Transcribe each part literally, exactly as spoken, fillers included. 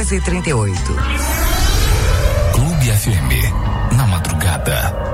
doze e trinta e oito. Clube F M, na madrugada.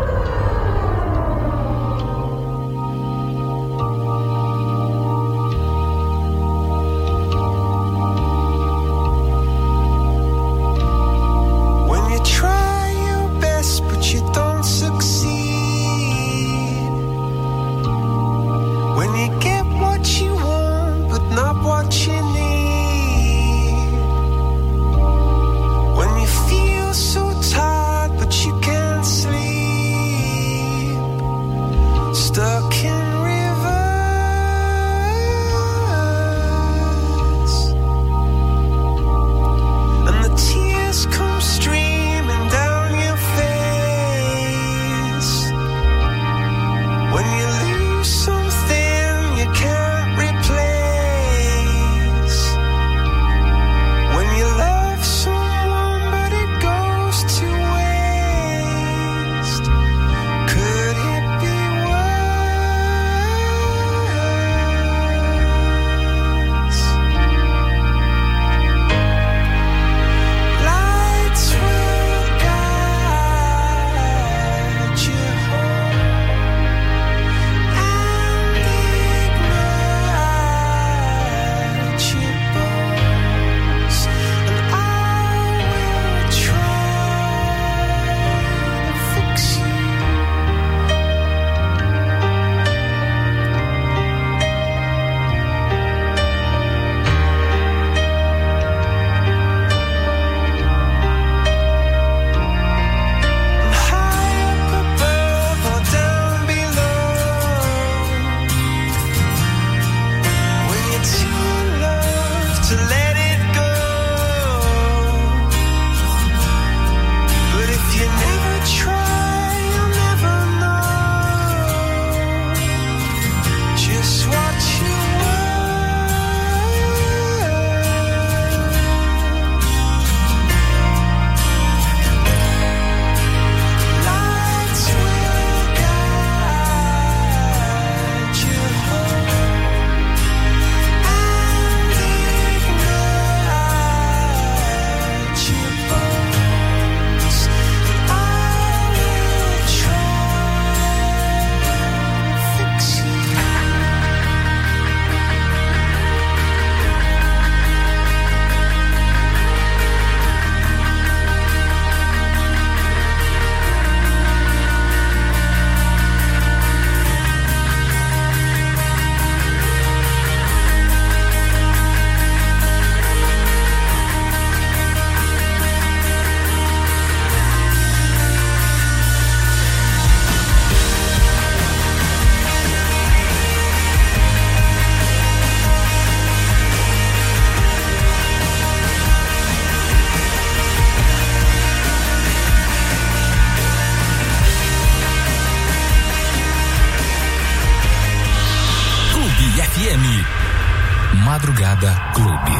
Madrugada Clube.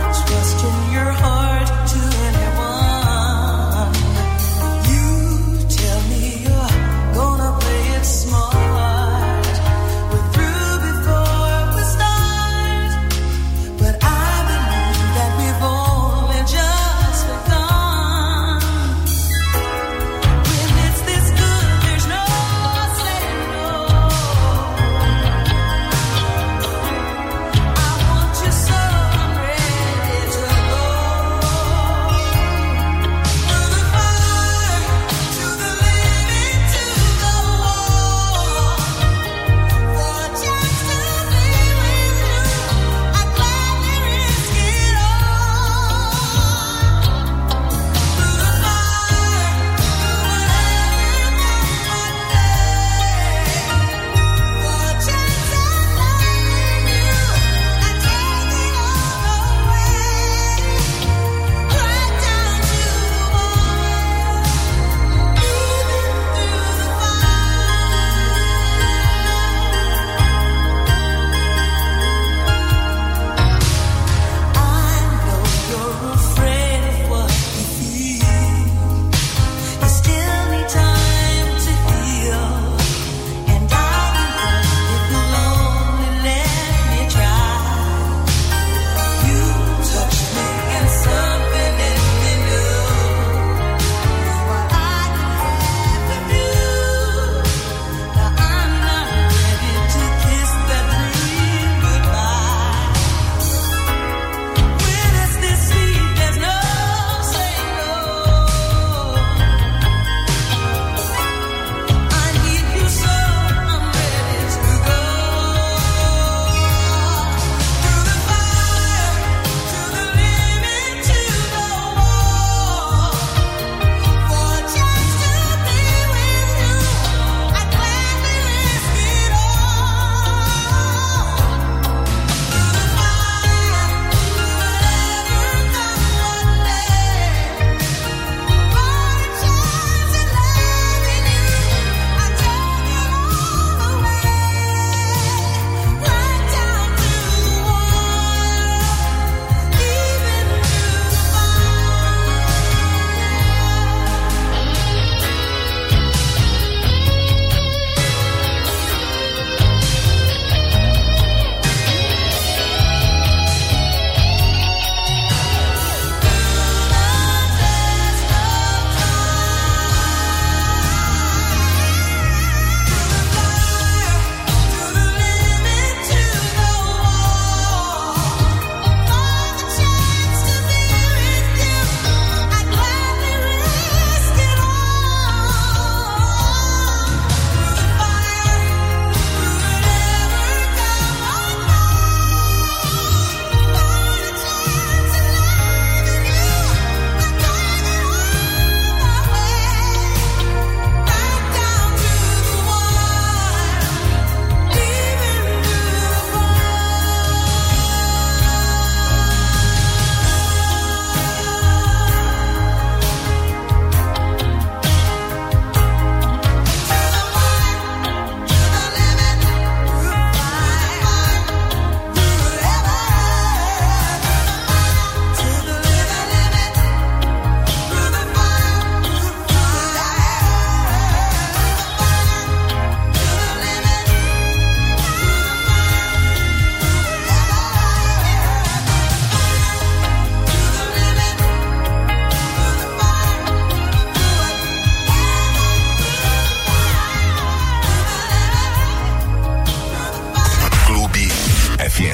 Your heart to anyone. You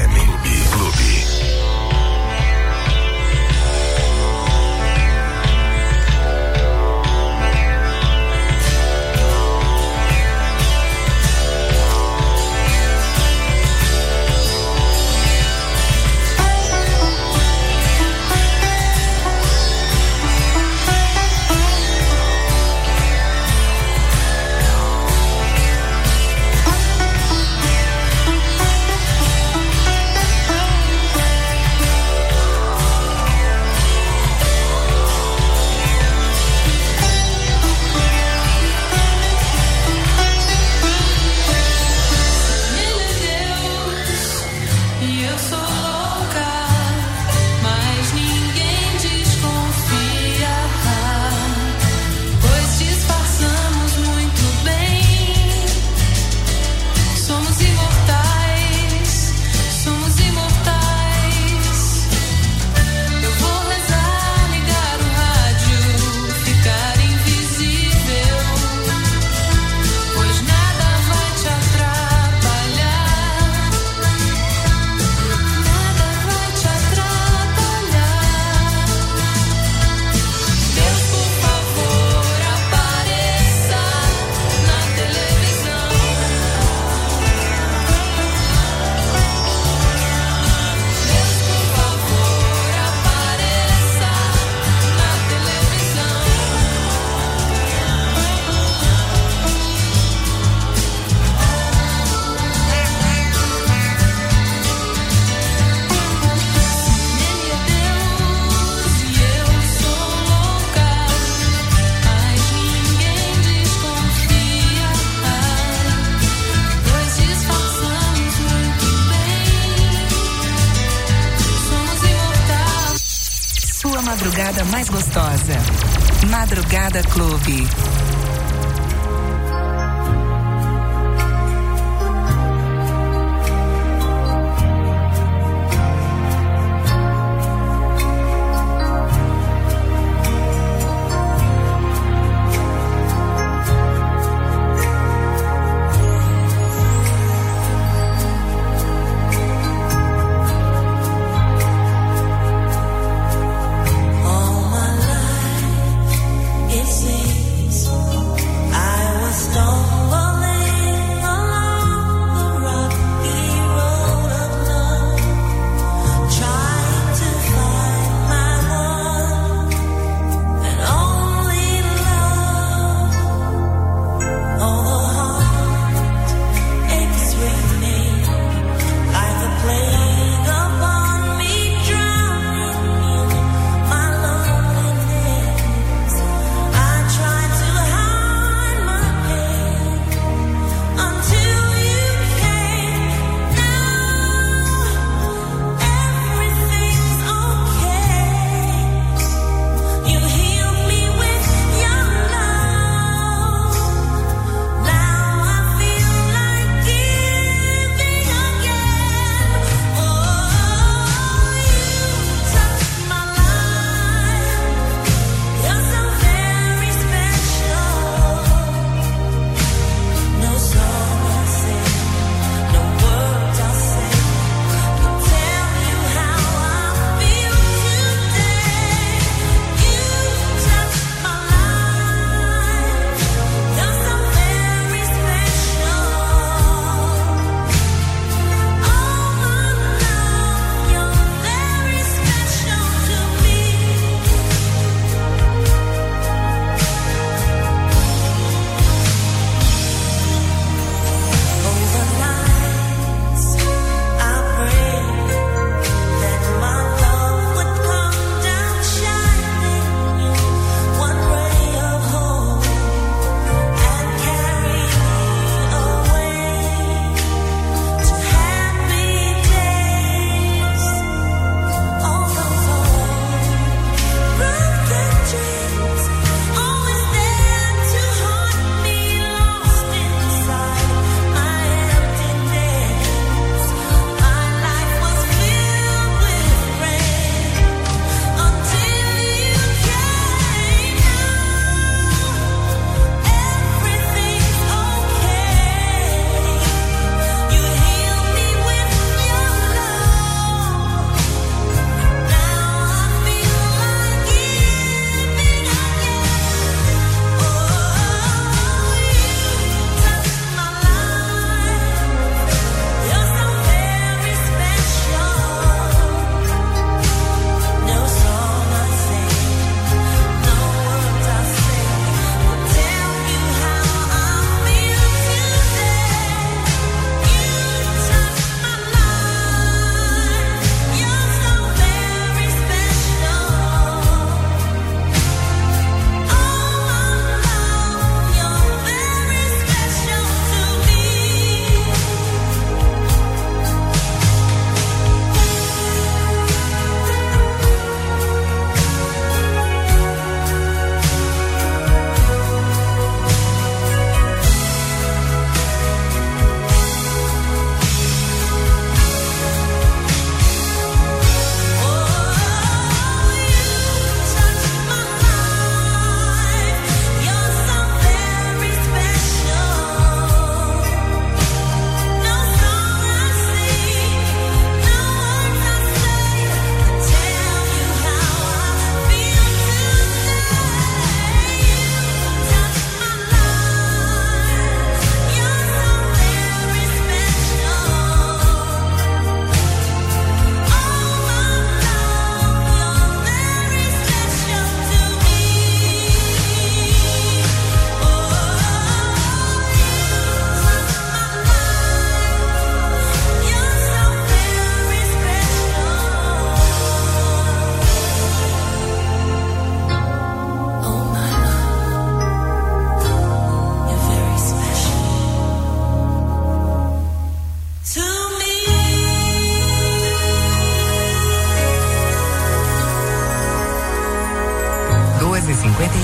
M. Clube. Clube. Madrugada mais gostosa. Madrugada Clube. All my life it seems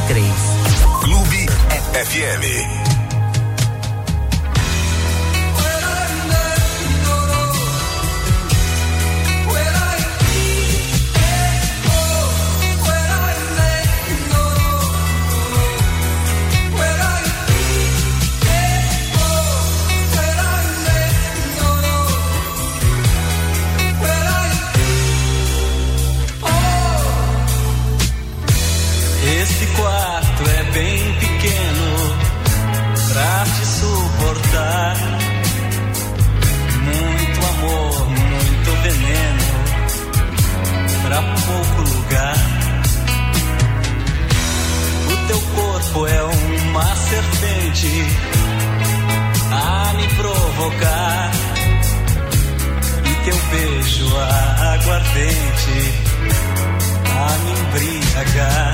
três. Clube F M. Esse quarto é bem pequeno pra te suportar. Muito amor, muito veneno pra pouco lugar. O teu corpo é uma serpente a me provocar, e teu beijo aguardente a me embriagar.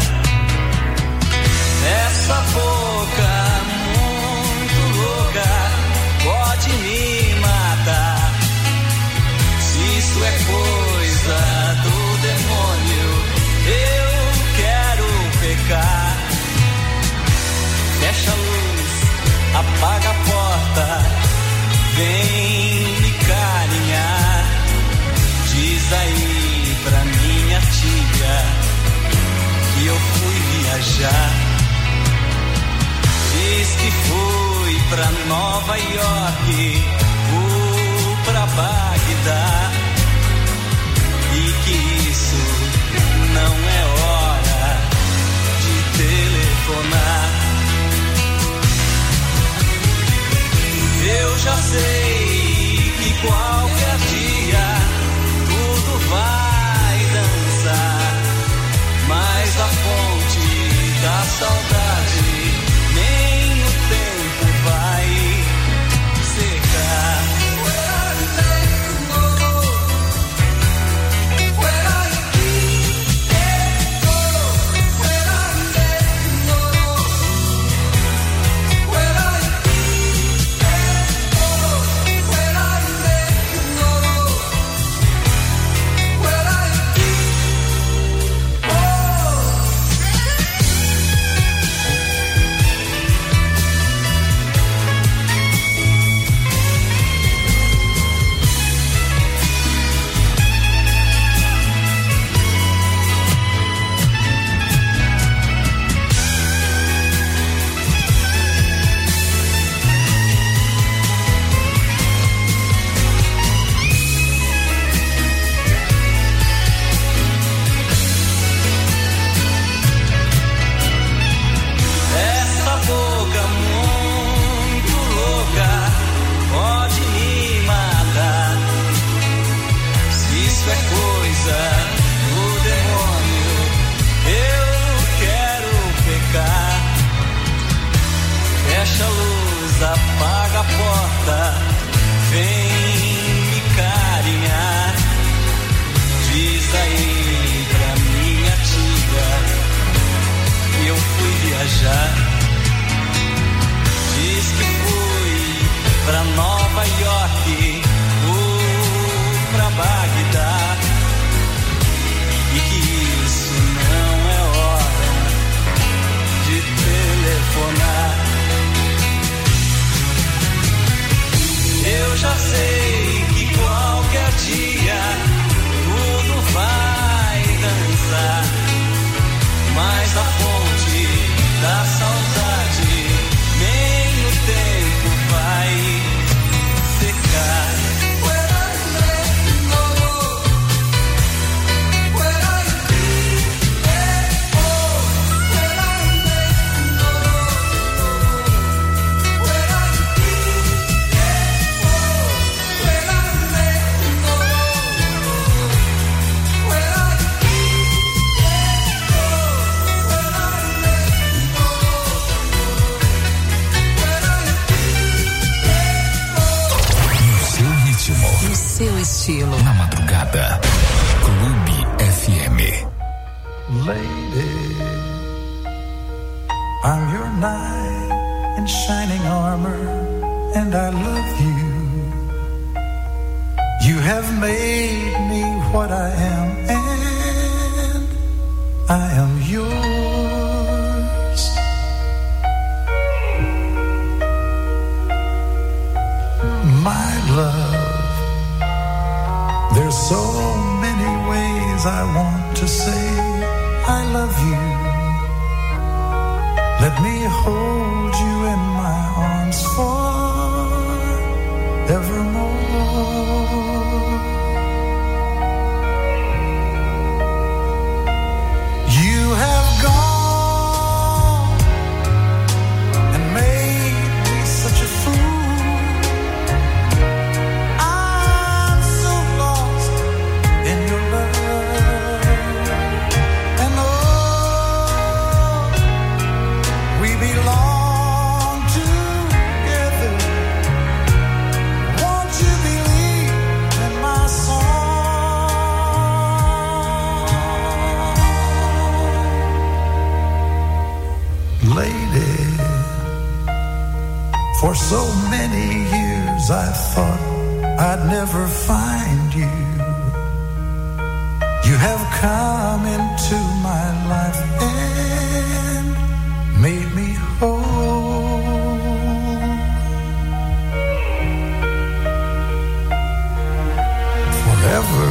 Essa boca muito louca pode me matar. Se isso é coisa do demônio, eu quero pecar. Fecha a luz, apaga a porta, vem me carinhar. Diz aí pra minha tia que eu fui viajar. Diz que fui pra Nova York ou pra Bagdá, e que isso não é hora de telefonar. Eu já sei que qualquer dia tudo vai dançar, mas a fonte da saudade nem o tempo vai secar. Apaga a porta, vem me carinhar. Diz aí pra minha tia que eu fui viajar. Diz que fui pra Nova York ou pra Bagdá, e que isso não é hora de telefonar. Eu já sei que qualquer dia tudo vai dançar, mas a fonte da saudade nem o tempo vai secar. Seu estilo. Na madrugada. Clube F M. Lady, I'm your knight in shining armor, and I love you. You have made me what I am, and I am yours. I want to say I love you. Let me hold you in my arms forevermore. You have gone and made me such a fool. I'm so lost in your love. And oh, we belong together. Won't you believe in my song? Lady, for so many years I thought I'd never find you. You have come into my life and made me whole. Forever,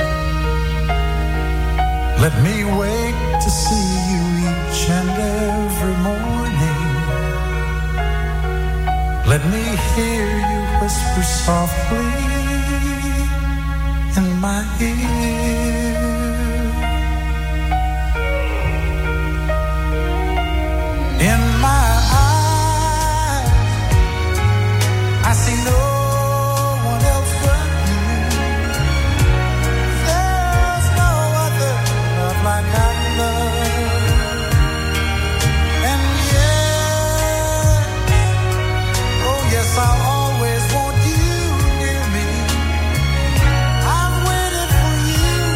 let me wake to see you each and every morning. Let me hear you whisper softly in my ear. In my eyes, I see no one else but you. There's no other love like I love. And yes, oh yes, I'll always want you near me. I've waited for you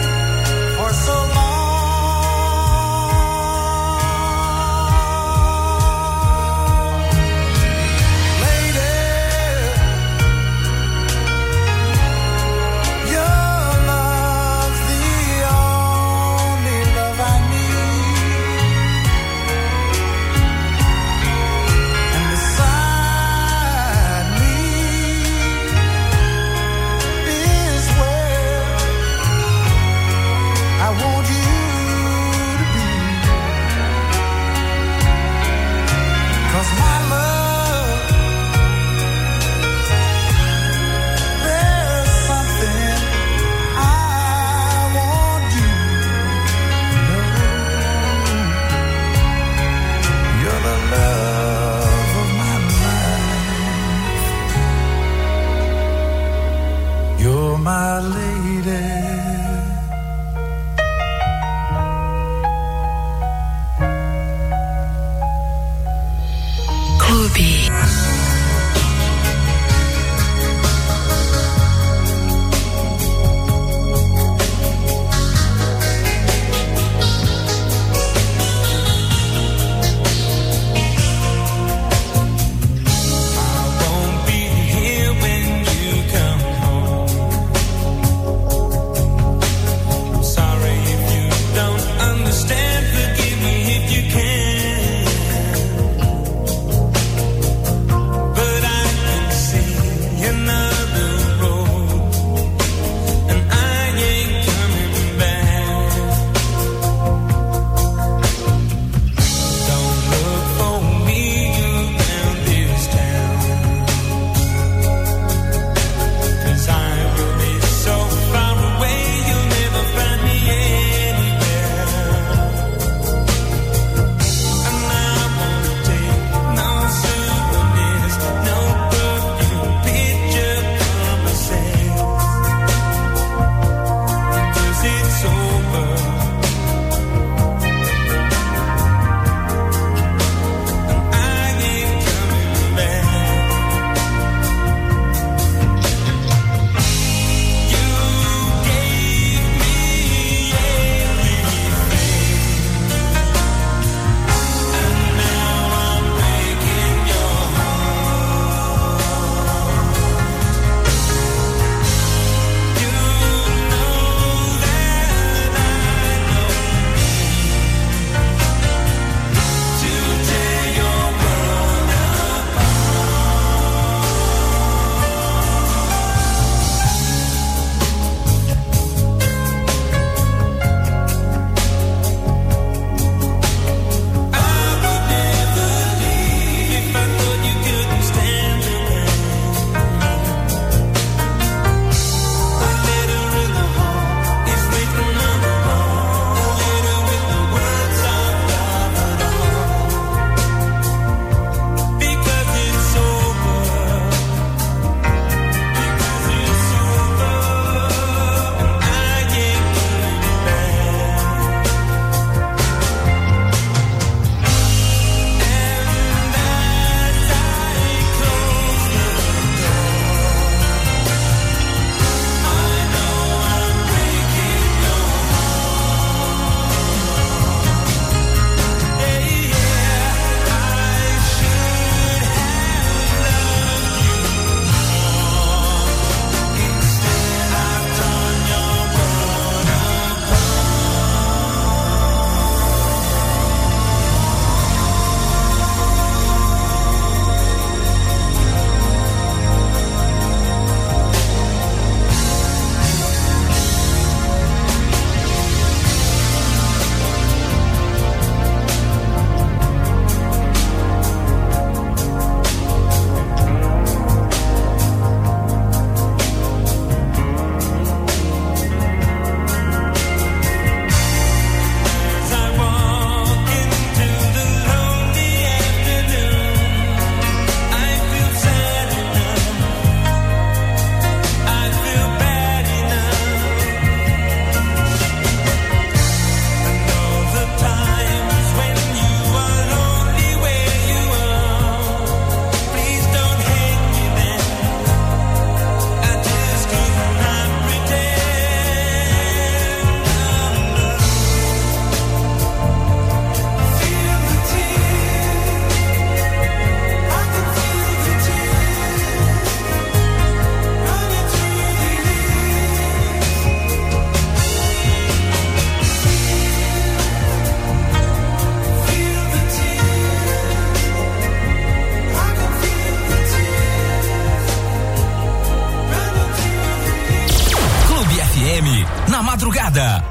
volta.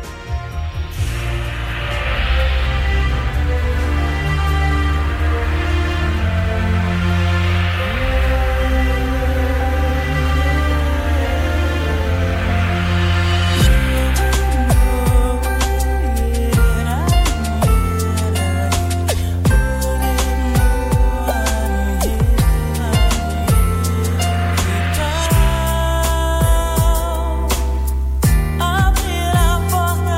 Abrir a porta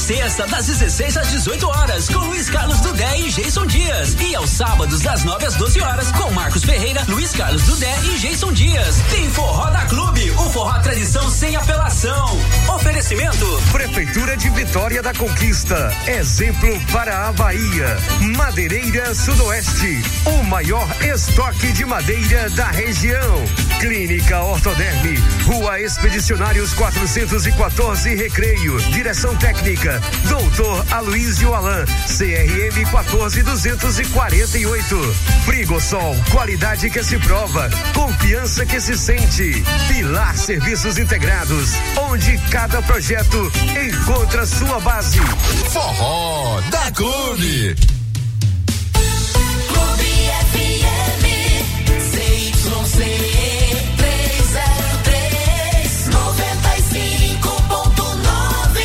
sexta, das dezesseis às dezoito horas, com Luiz Carlos Dudé e Jason Dias. E aos sábados, das nove às doze horas, com Marcos Ferreira, Luiz Carlos Dudé e Jason Dias. Tem Forró da Clube, o forró tradição sem apelação. Oferecimento: Prefeitura de Vitória da Conquista, exemplo para a Bahia. Madeireira Sudoeste, o maior estoque de madeira da região. Clínica Ortoderme, Rua Expedicionários quatrocentos e quatorze, Recreio. Direção técnica, doutor Aloysio Alan, C R M quatorze duzentos e quarenta e oito. Frigosol, qualidade que se prova, confiança que se sente. Pilar Serviços Integrados, onde cada projeto encontra sua base. Forró da Clube. Clube F M, C Y C trezentos e três, noventa e cinco ponto nove.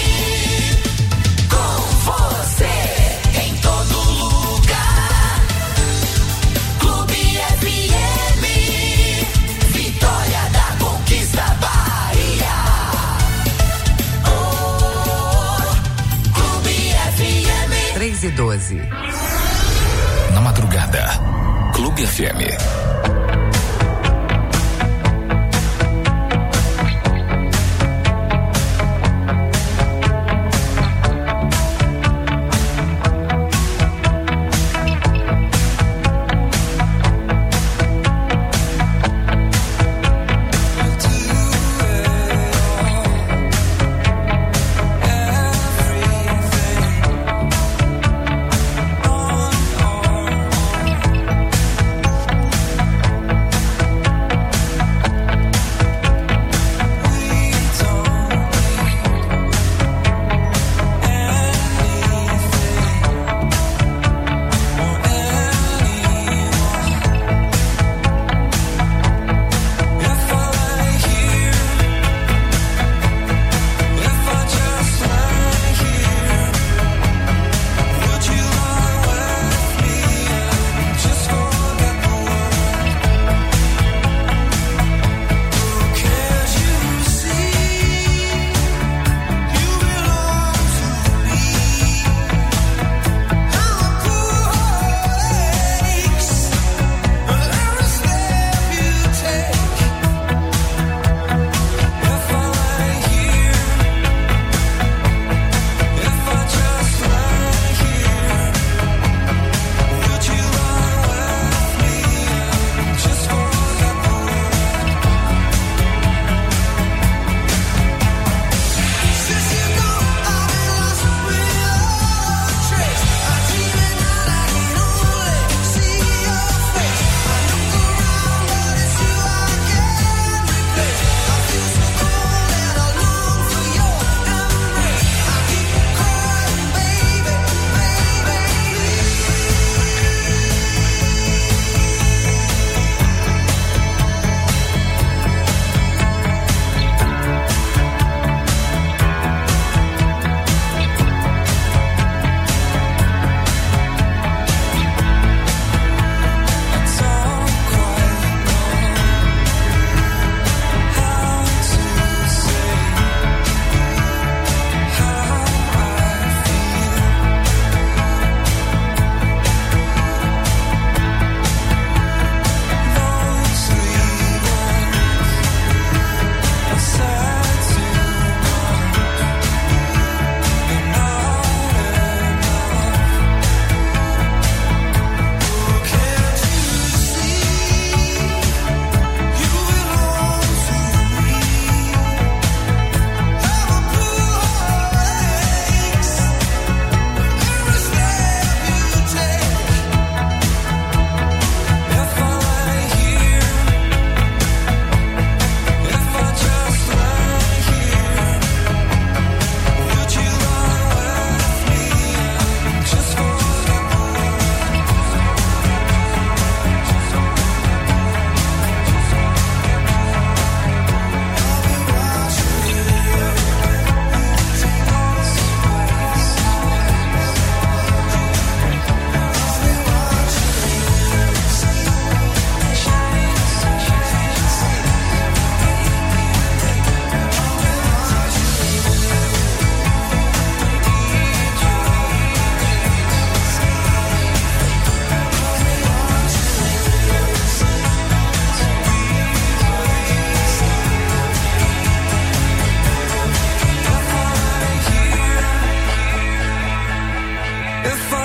Com você em todo lugar. Clube F M, Vitória da Conquista, Bahia. Oh, Clube F M. três e doze. Na madrugada, Clube F M.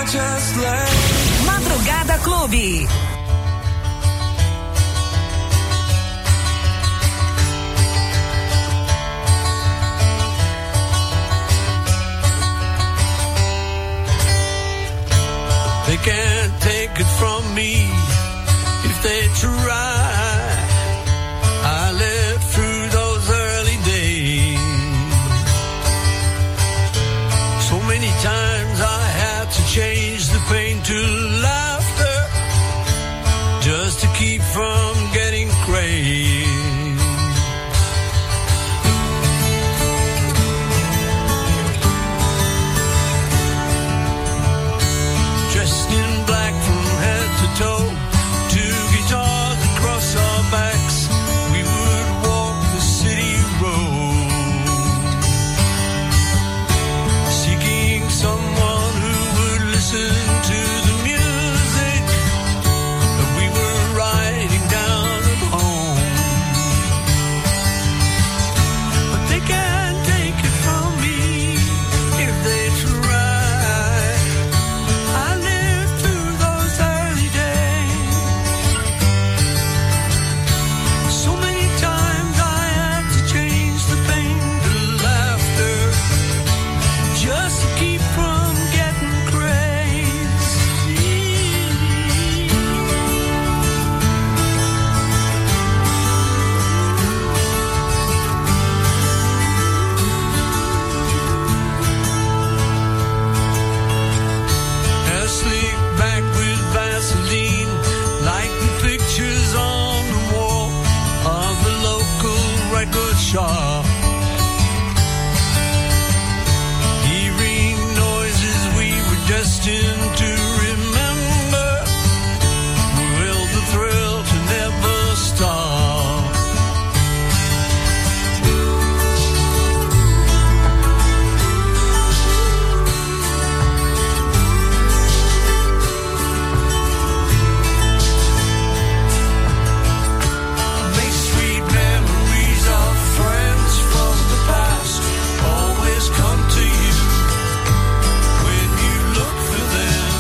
just lay. Madrugada Clube. They can't take it from me if they try. I lived through those early days. So many times I had to change the pain to laughter just to keep from getting crazy. Dressed in black from head to toe, two guitars across our backs, we would walk the city road, seeking someone who would listen to the music that we were writing down at home. But they can't take it from me if they try. I lived through those early days. So many times I had to change the pain to laughter just to keep from getting crazy. Hair slicked back with Vaseline, like the pictures on the wall of the local record shop. Hearing noises we were destined to remember, will the thrill to never stop. Make sweet memories of friends from the past always come to you when you look for them.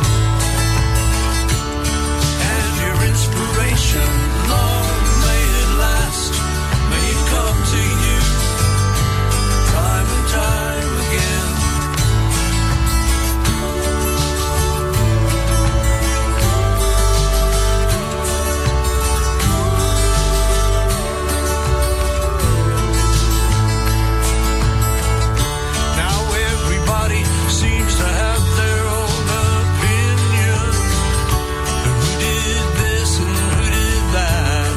And your inspiration, long may it last, may it come to you time and time again. Now everybody seems to have their own opinion. Who did this and who did that?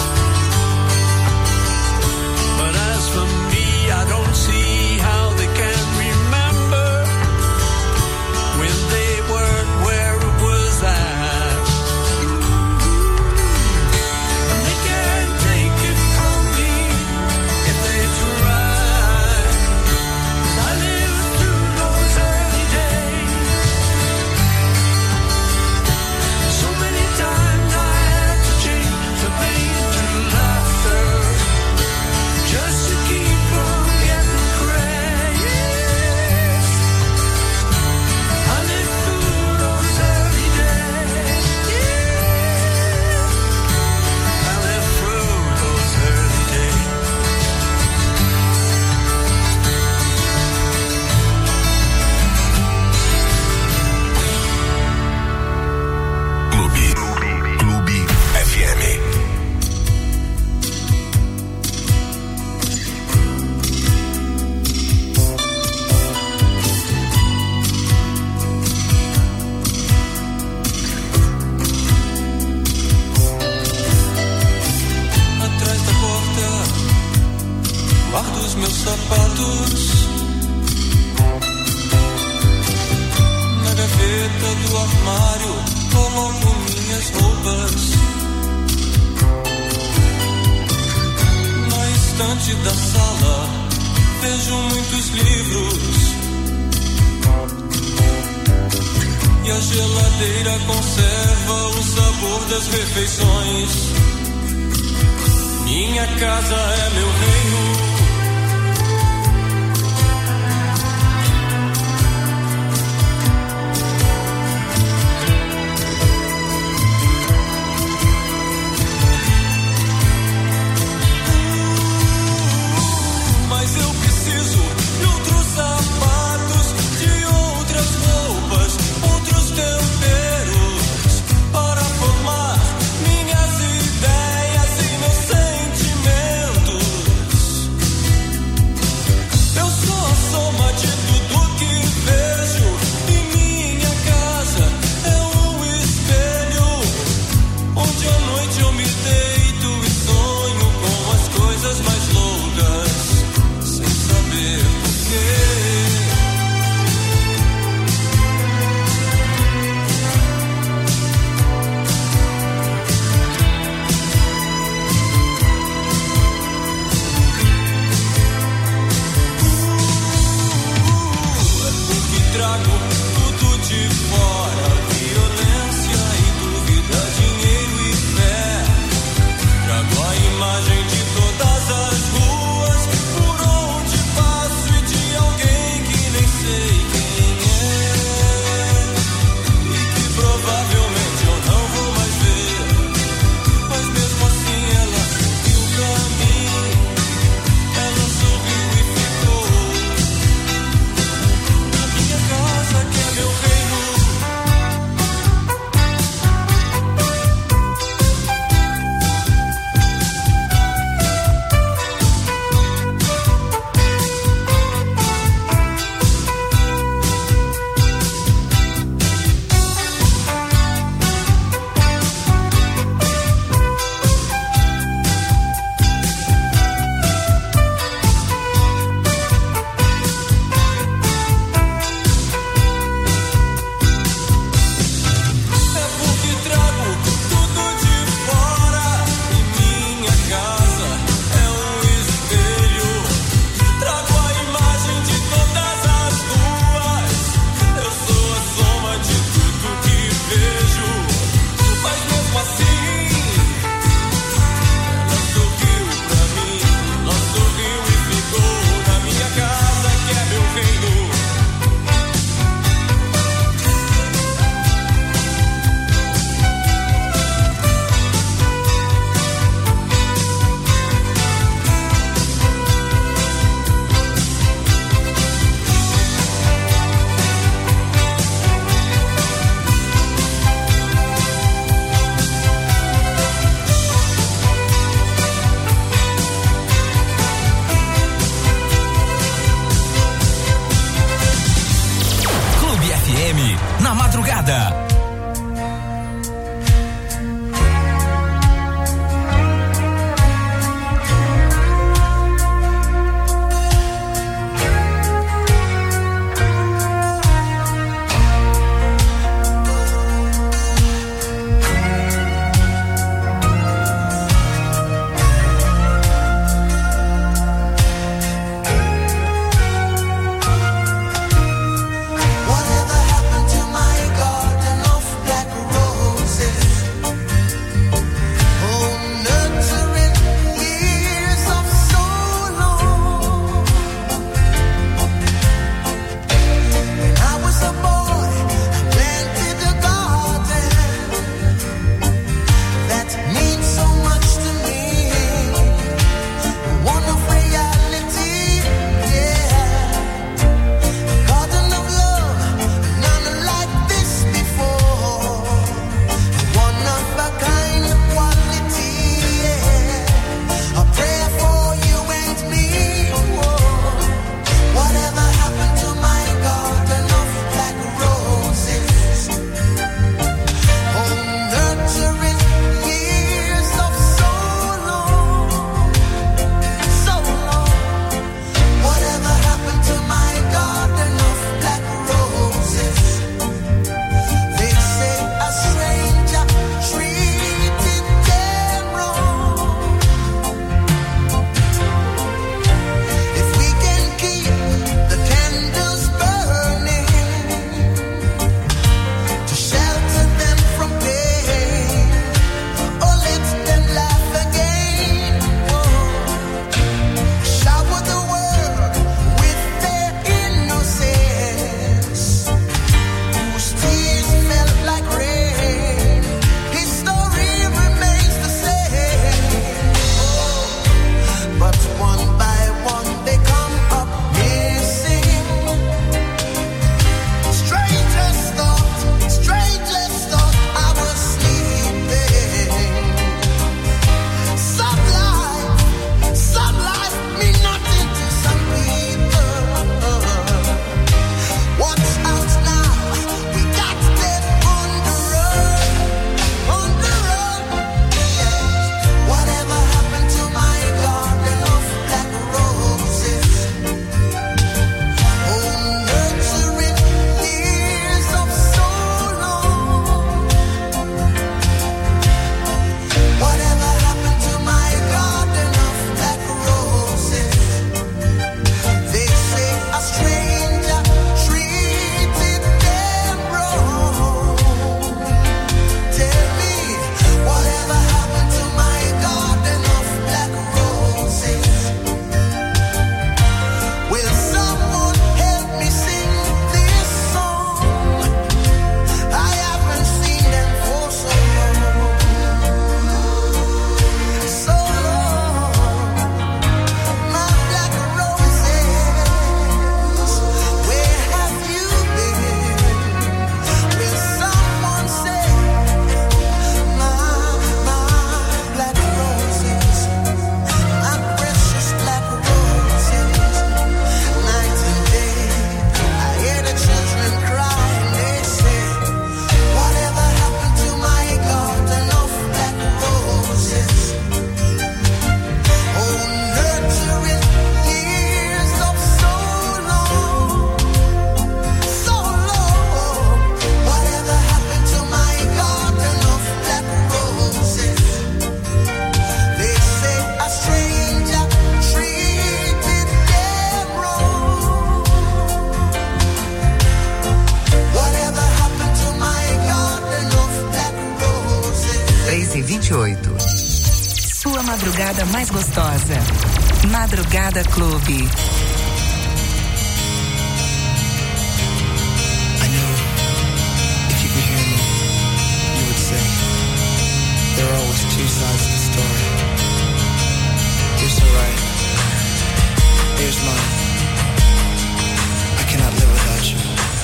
But as for me, I don't see how they can remember when they weren't where it was at. And they can't take it from me if they try. 'Cause I lived through those early days. So many times I had to change the pain to laughter just to keep from getting crazy. I lived through those early days. I lived through those early days. Clube. Clube F M. Atrás da porta, guardo os meus sapatos. Na gaveta do armário, coloco minhas roupas. Na estante da sala, vejo muitos livros. E a geladeira conserva o sabor das refeições. Minha casa é meu reino. Whatever happened to my garden? vinte e oito. Sua madrugada mais gostosa. Madrugada Clube. There are always two sides to the story. You're so right. Here's mine. I cannot live without you.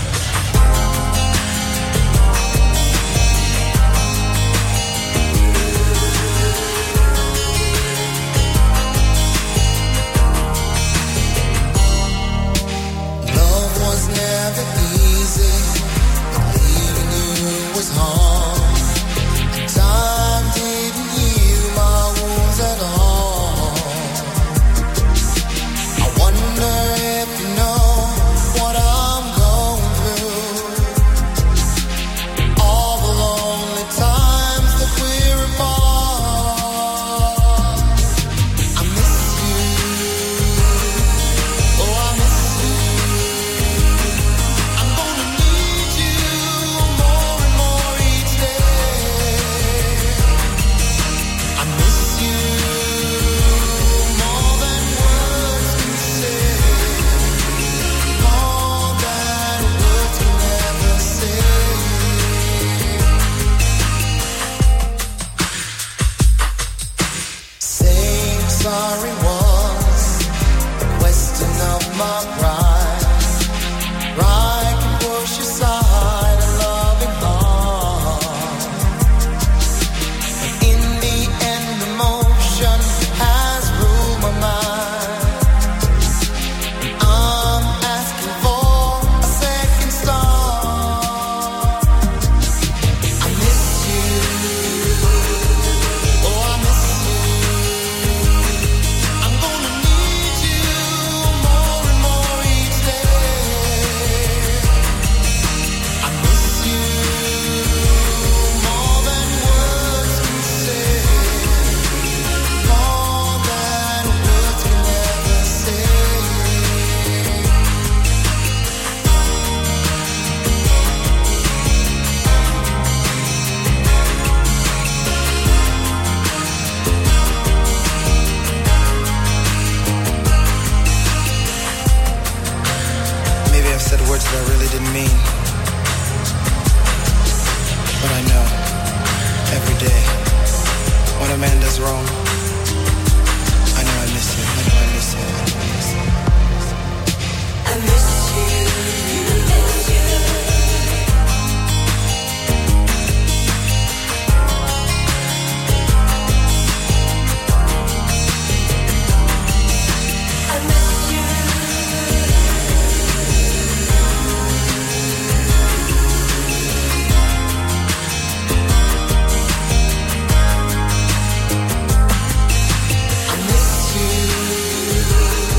Love was never easy, but leaving you was hard. Time didn't heal my wounds at all. I wonder if you know what I'm going through. All the lonely times that we're apart. I miss you. Oh, I miss you. I'm gonna need you more and more each day. I miss you more than words can say, more than words can ever say. Saying sorry was a question of my pride. Pride can push aside a loving heart. In the end, emotion has ruled my mind. I'm asking for a second start. I miss you. Oh, I miss you. I'm gonna need you more and more each day. I miss you more than words can say, more than words can ever say. Maybe I've said words that I really didn't mean, but I know every day when a man does wrong, I know I miss you. I know I miss you. I know I miss you. I miss you. Miss you. I miss you. I miss you.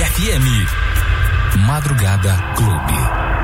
F M. Madrugada Clube.